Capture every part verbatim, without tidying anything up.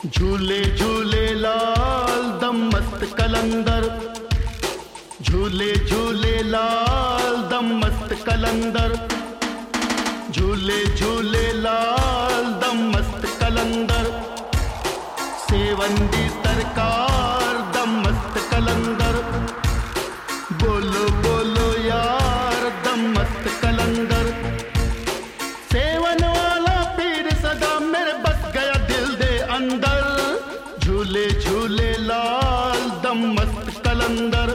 झूले झूले लाल दम मस्त कलंदर, झूले झूले लाल दम मस्त कलंदर, झूले झूले लाल दम मस्त कलंदर, सेवंदी सरकार दम मस्त कलंदर, बोलो बोलो यार दम मस्त कलंदर, सेवन वाला पीर सदा मेरे बस गया दिल दे अंदर, झूले झूले लाल दम मस्त कलंदर।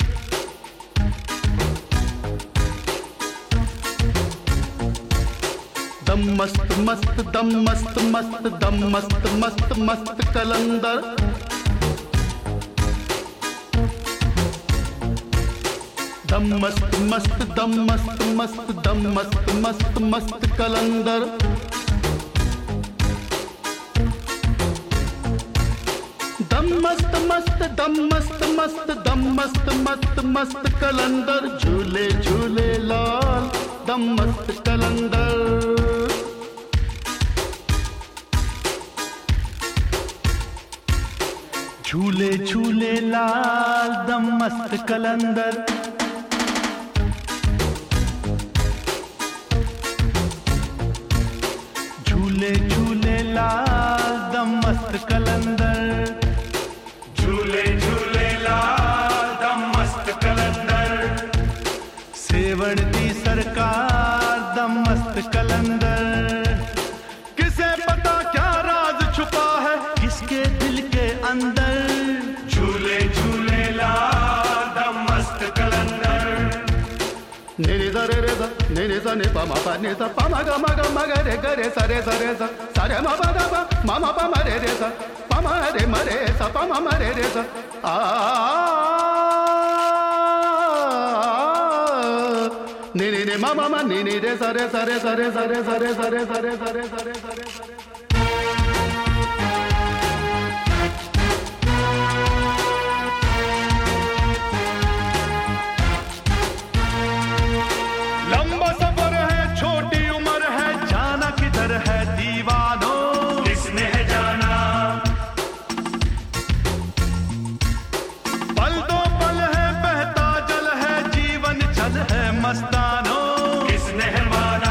दम मस्त मस्त दम मस्त मस्त दम मस्त मस्त मस्त कलंदर, दम मस्त मस्त दम मस्त मस्त दम मस्त मस्त मस्त कलंदर, दम मस्त मस्त दम मस्त मस्त दम मस्त मस्त मस्त कलंदर, झूले झूले लाल दम मस्त कलंदर। झूले झूले लाल दम मस्त कलंदर, झूले झूले लाल दम मस्त कलंदर, झूले झूले लाल दम मस्त कलंदर, सेवण दी सरकार दम मस्त कलंदर। किसे पता क्या राज छुपा है किसके दिल के अंदर, झूले झूले लाल दम मस्त कलंदर। ने रे सा रे रे सा ने रे सा ने पा मा पा ने सा पा मा गा मा गा मा गा रे गा रे सा रे सा रे सा सा रे मा पा गा पा मा मा पा मा रे रे सा पा मा रे मा रे सा पा मा मा रे रे सा आ ने ने ने मा मा मा ने ने रे सा रे सा रे सा रे सा रे सा रे सा रे सा रे सा रे सा रे सा रे सा रे। लंबा सफर है छोटी उम्र है जाना किधर है दीवानों, किसने है जाना पल दो पल है बहता जल है जीवन जल है मस्तानों, किसने है माना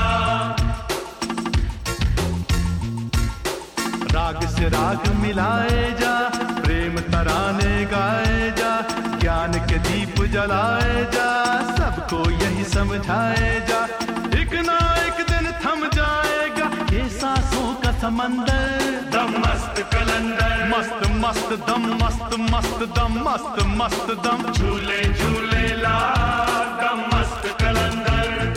राग से राग मिलाए जा प्रेम तराने गाए जा, ज्ञान के दीप जलाए जा सबको यही समझाए जा, एक ना एक दिन थम जाएगा ये सांसों का समंदर, दम मस्त कलंदर, मस्त मस्त दम मस्त मस्त दम मस्त मस्त दम, झूले झूले लाल दम मस्त कलंदर।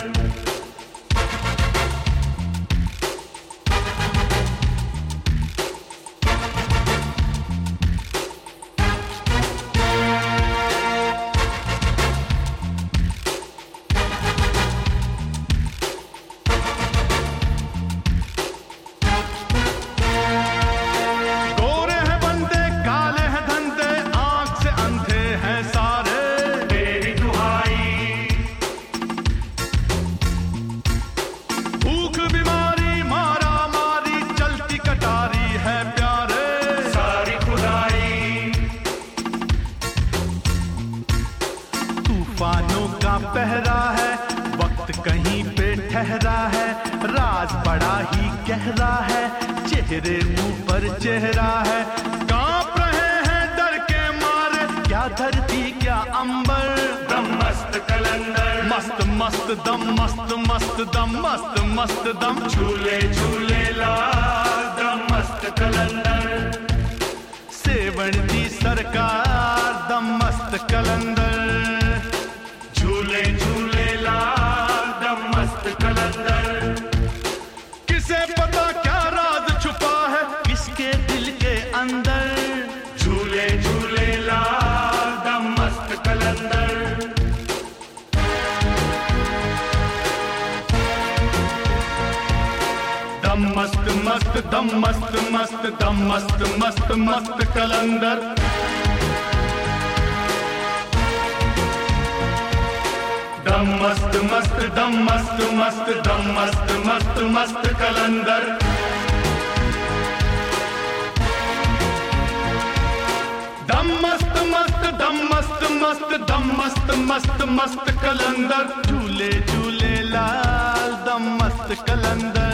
तूफानों का पहरा है वक्त कहीं पे ठहरा है, राज बड़ा ही गहरा है चेहरे मुंह पर चेहरा है, कांप रहे हैं डर के मारे क्या धरती क्या अंबर, दम मस्त कलंदर, मस्त मस्त दम मस्त मस्त दम मस्त मस्त दम, झूले झूले लाल दम मस्त कलंदर, सेवण दी सरकार दम मस्त कलंदर, झूले झूले लाल दम मस्त कलंदर। किसे पता क्या राज छुपा है किसके दिल के अंदर, झूले झूले लाल दम मस्त कलंदर। दम मस्त मस्त दम मस्त मस्त दम मस्त मस्त मस्त कलंदर, दम मस्त मस्त दम मस्त मस्त दम मस्त मस्त मस्त कलंदर। दम मस्त मस्त दम मस्त मस्त दम मस्त मस्त मस्त कलंदर झूले झूले लाल दम मस्त कलंदर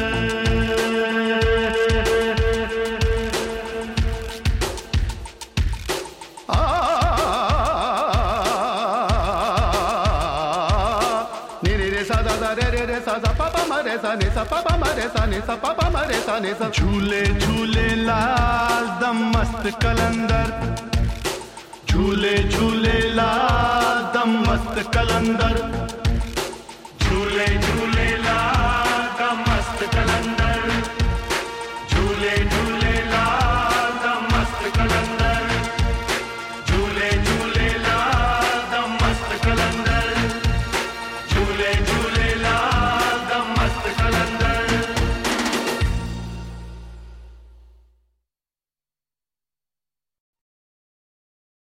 झूले झूले लाल दम मस्त कलंदर झूले झूले लाल दम मस्त कलंदर झूले झूले लाल दम मस्त कलंदर झूले झूले लाल दम मस्त कलंदर झूले झूले लाल दम मस्त कलंदर झूले